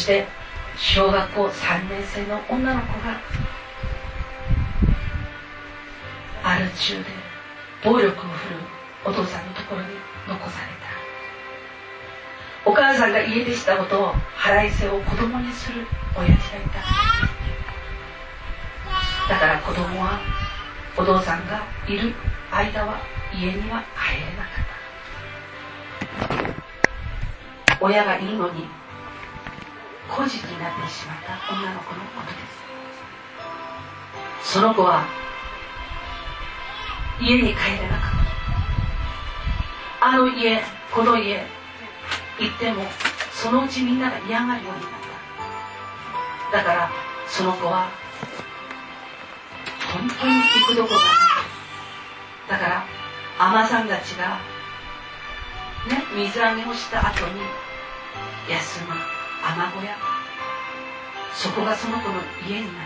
して小学校3年生の女の子がアル中で暴力を振るうお父さんのところに残された。お母さんが家出したことを腹いせを子供にする親父がいた。だから子供はお父さんがいる間は家には帰れなかった。親がいるのに孤児になってしまった女の子のことです。その子は家に帰れなかった。あの家この家行ってもそのうちみんなが嫌がるようになった。だからその子は本当に行くどころがない。だから海女さんたちがね、水揚げをした後に休む海女小屋、そこがその子の家になった。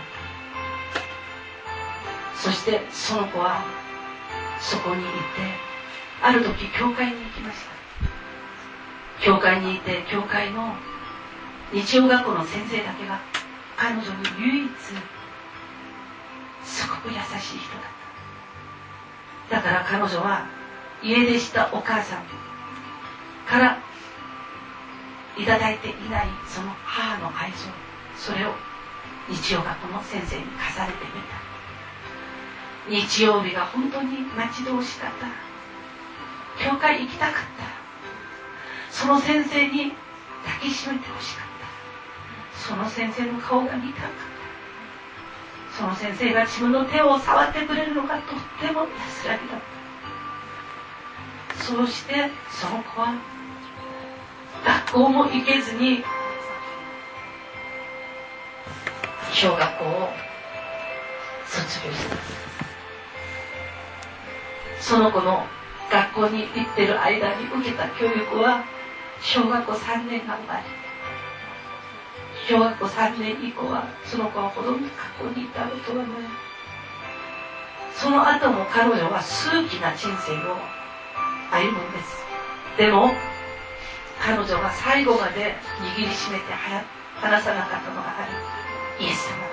そしてその子はそこにいて、ある時教会に行きました。教会にいて、教会の日曜学校の先生だけが彼女に唯一すごく優しい人だった。だから彼女は家出したお母さんからいただいていないその母の愛情、それを日曜学校の先生に課されてみた。日曜日が本当に待ち遠しかった。教会行きたかった。その先生に抱きしめてほしかった。その先生の顔が見たかった。その先生が自分の手を触ってくれるのがとっても安らぎだった。そうしてその子は学校も行けずに小学校を卒業した。その子の学校に行ってる間に受けた教育は小学校3年が終わり、小学校3年以降はその子はほとんど学校に行ったことはない。その後も彼女は数奇な人生を歩むんです。でも彼女が最後まで握りしめて離さなかったのがある。イエス様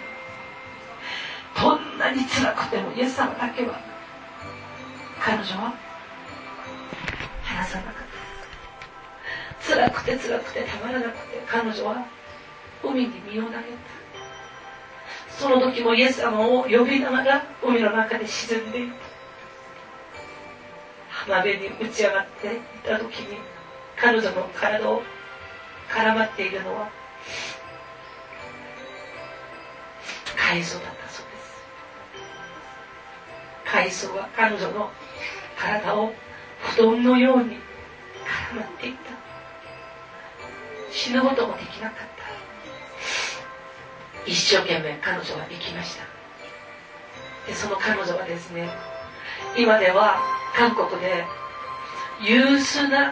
だ。どんなに辛くてもイエス様だけは彼女は離さなかった。辛くて辛くてたまらなくて彼女は海に身を投げた。その時もイエス様を呼びながら海の中で沈んでいた。浜辺に打ち上がっていた時に彼女の体を絡まっているのは海藻だったそうです。海藻は彼女の体を布団のように絡まっていった。死ぬこともできなかった。一生懸命彼女は生きました。でその彼女はですね、今では韓国で有数な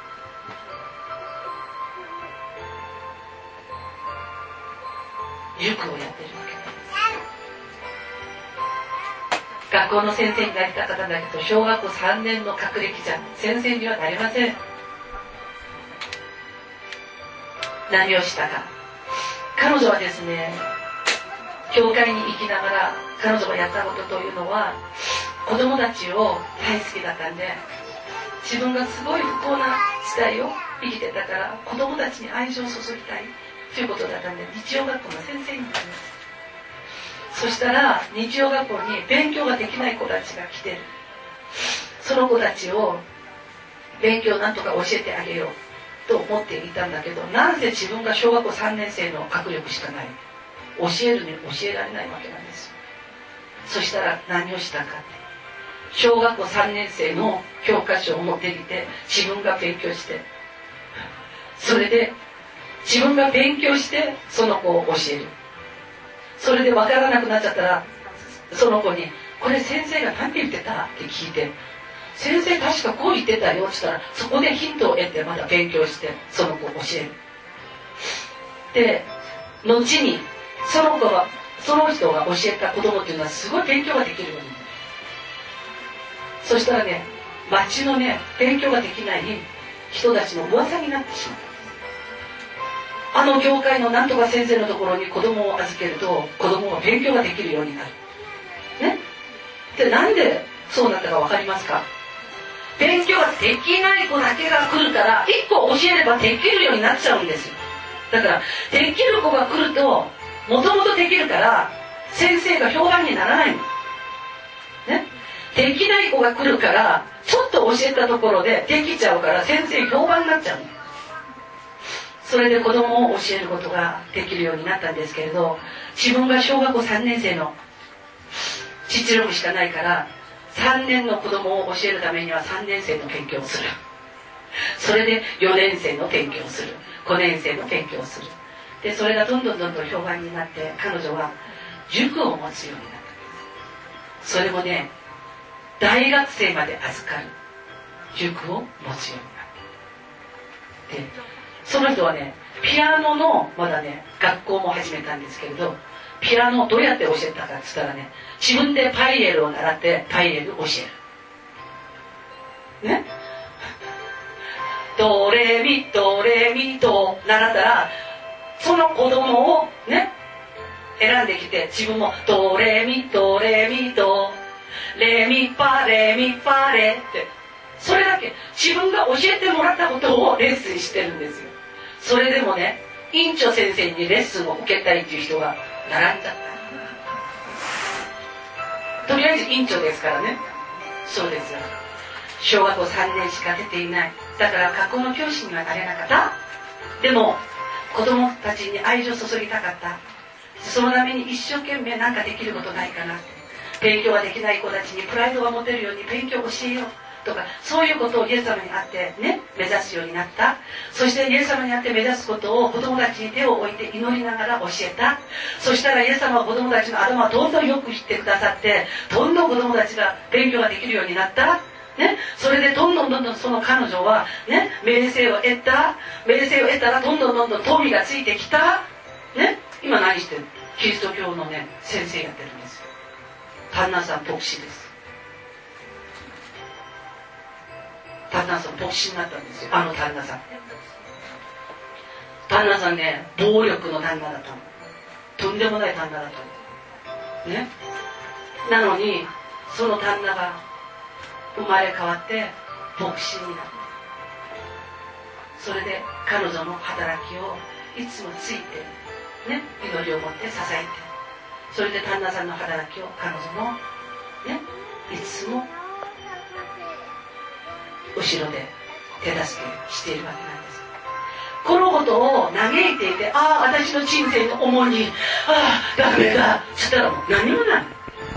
塾をやっているわけです。学校の先生になりたかったんだけど、小学校3年の学歴じゃ先生にはなりません。何をしたか。彼女はですね、教会に行きながら彼女がやったことというのは、子供たちを大好きだったんで、自分がすごい不幸な時代を生きてたから子供たちに愛情を注ぎたいということだったんで、日曜学校の先生になります。そしたら日曜学校に勉強ができない子たちが来てる。その子たちを勉強なんとか教えてあげようと思っていたんだけど、なんせ自分が小学校3年生の学力しかない、教えるに教えられないわけなんです。そしたら何をしたかって、小学校3年生の教科書を持ってきて自分が勉強して、それで自分が勉強してその子を教える。それで分からなくなっちゃったらその子に「これ先生が何て言ってた?」って聞いて、先生確かこう言ってたよって言ったら、そこでヒントを得てまだ勉強してその子を教える。で後にその子はその人が教えた子供っていうのはすごい勉強ができるようになる。そしたらね、町のね、勉強ができない人たちの噂になってしまう。あの教会のなんとか先生のところに子供を預けると子供が勉強ができるようになるね。でなんでそうなったか分かりますか？勉強ができない子だけが来るから1個教えればできるようになっちゃうんですよ。だからできる子が来るともともとできるから先生が評判にならないの、ね、できない子が来るからちょっと教えたところでできちゃうから先生評判になっちゃうの。それで子供を教えることができるようになったんですけれど、自分が小学校3年生の実力しかないから3年の子供を教えるためには3年生の勉強をする。それで4年生の勉強をする。5年生の勉強をする。でそれがどんどん評判になって彼女は塾を持つようになった。それもね、大学生まで預かる塾を持つようになった。でその人はね、ピアノのまだね学校も始めたんですけれど、ピアノをどうやって教えたかって言ったらね、自分でパイエルを習ってパイエルを教えるね。ドレミドレミと習ったらその子供をね選んできて、自分もドレミドレミドレミパレミパレってそれだけ自分が教えてもらったことをレッスンしてるんですよ。それでもね、院長先生にレッスンを受けたいっていう人が並んじゃった。とりあえず院長ですからね。そうですよ。小学校3年しか出ていない。だから学校の教師にはなれなかった。でも子供たちに愛情を注ぎたかった。そのために一生懸命何かできることないかな。勉強ができない子たちにプライドが持てるように勉強を教えようとか、そういうことをイエス様に会ってね目指すようになった。そしてイエス様に会って目指すことを子供たちに手を置いて祈りながら教えた。そしたらイエス様は子供たちの頭をどんどんよく知ってくださって、どんどん子供たちが勉強ができるようになったね。それでどんどんその彼女はね名声を得た。名声を得たらどんどん富がついてきたね。今何してる？キリスト教のね先生やってるんですよ。旦那さん牧師です。旦那さん牧師になったんですよ。あの旦那さん。旦那さんね、暴力の旦那だったの。とんでもない旦那だったの。ね。なのにその旦那が生まれ変わって牧師になった。それで彼女の働きをいつもついてね、祈りを持って支えて、それで旦那さんの働きを彼女もね、いつも後ろで手助けしているわけなんです。このことを嘆いていて、ああ私の人生の重荷、ああダメだつったらもう何もない。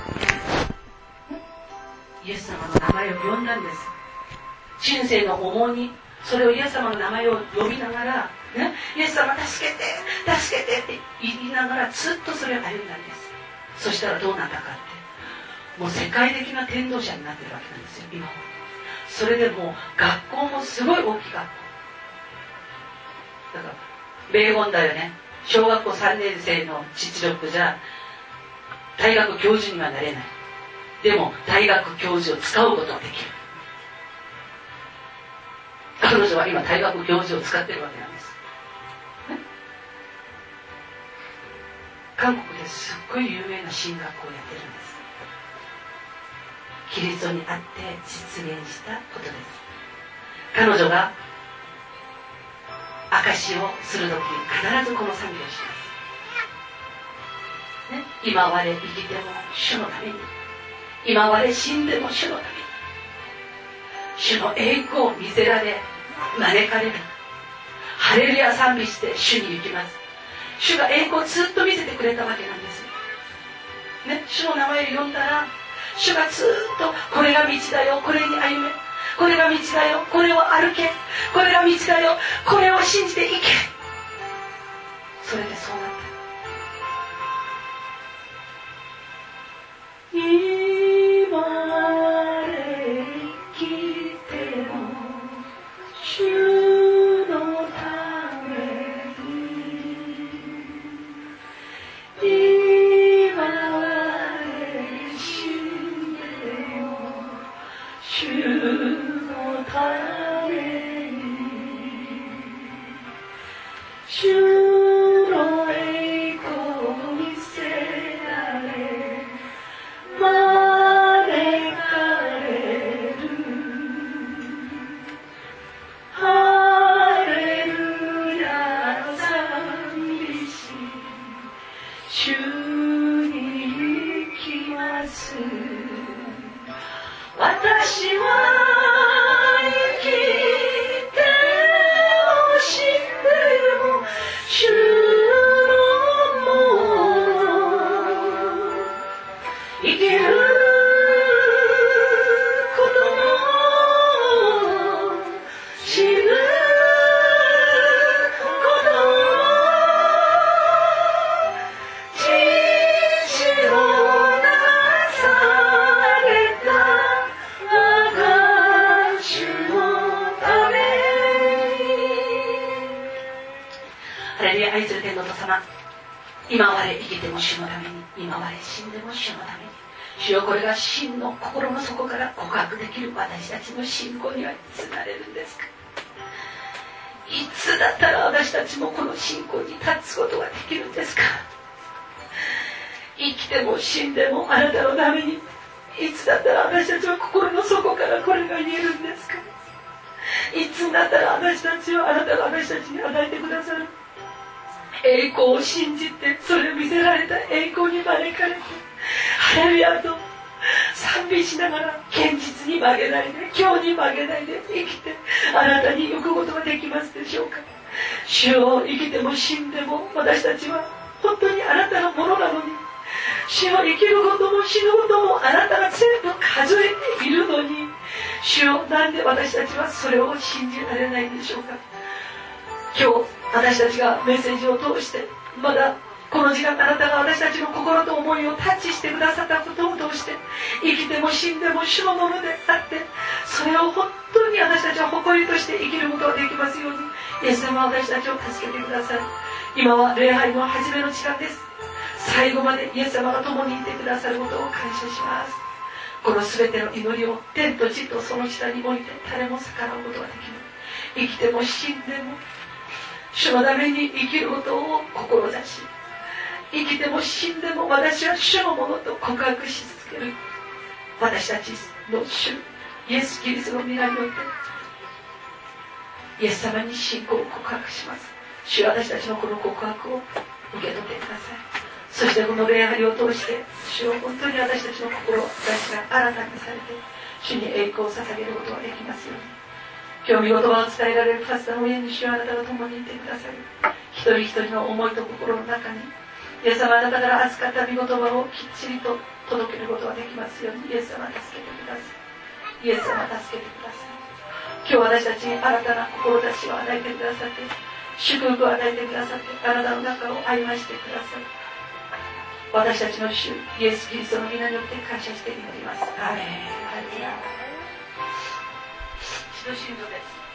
イエス様の名前を呼んだんです。人生の重荷、それをイエス様の名前を呼びながら、ね、イエス様助けて助けてって言いながらずっとそれを歩んだんです。そしたらどうなったかって、もう世界的な伝道者になってるわけなんですよ今は。それでもう学校もすごい大きい学校だから、名言だよね。小学校3年生の実力じゃ大学教授にはなれない。でも大学教授を使うことはできる。彼女は今大学教授を使ってるわけなんです。韓国ですっごい有名な進学校をやってるんです。キリストにあって実現したことです。彼女が証しをするとき必ずこの賛美をします、ね、今我生きても主のために、今我死んでも主のために、主の栄光を見せられ招かれる。ハレルヤ賛美して主に行きます。主が栄光をずっと見せてくれたわけなんです、ね、主の名前を呼んだら主がずっとこれが道だよ、これに歩め、これが道だよ、これを歩け、これが道だよ、これを信じていけ。それでそうなった。今で生きても主のために、今で死んでも主のために、主ハレルヤ。愛する天のお父様、今我生きても主のために、今我死んでも主のために、主よ、これが真の心の底から告白できる私たちの信仰にはいつなれるんですか。いつだったら私たちもこの信仰に立つことができるんですか。生きても死んでもあなたのために、いつだったら私たちは心の底からこれが言えるんですか。いつだったら私たちはあなたが私たちに与えてくださる栄光を信じて、それを見せられた栄光に招かれて、ハレルヤと賛美しながら、現実に負けないで、今日に負けないで生きて、あなたに行くことができますでしょうか。主よ、生きても死んでも私たちは本当にあなたのものなのに、主よ、生きることも死ぬこともあなたが全部数えているのに、主よ、なんで私たちはそれを信じられないんでしょうか。今日私たちがメッセージを通して、まだこの時間あなたが私たちの心と思いをタッチしてくださったことを通して、生きても死んでも主のものであって、それを本当に私たちは誇りとして生きることができますように、イエス様は私たちを助けてください。今は礼拝の始めの時間です。最後までイエス様が共にいてくださることを感謝します。この全ての祈りを天と地とその下に置いて誰も逆らうことができない。生きても死んでも主のために生きることを志し、生きても死んでも私は主のものと告白し続ける私たちの主イエス・キリストの皆によってイエス様に信仰を告白します。主は私たちのこの告白を受け取ってください。そしてこの礼拝を通して主を本当に私たちの心私が新たにされて主に栄光を捧げることができますように。今日御言葉を伝えられるパスタの上に主はあなたが共にいてくださる。一人一人の思いと心の中にイエス様あなたから預かった御言葉をきっちりと届けることができますように。イエス様助けてください。イエス様助けてください。今日私たちに新たな志を与えてくださって、祝福を与えてくださって、あなたの中を歩ましてください。私たちの主イエス・キリストの皆によって感謝して祈ります。アーメン。ハレルヤ。使徒信条です。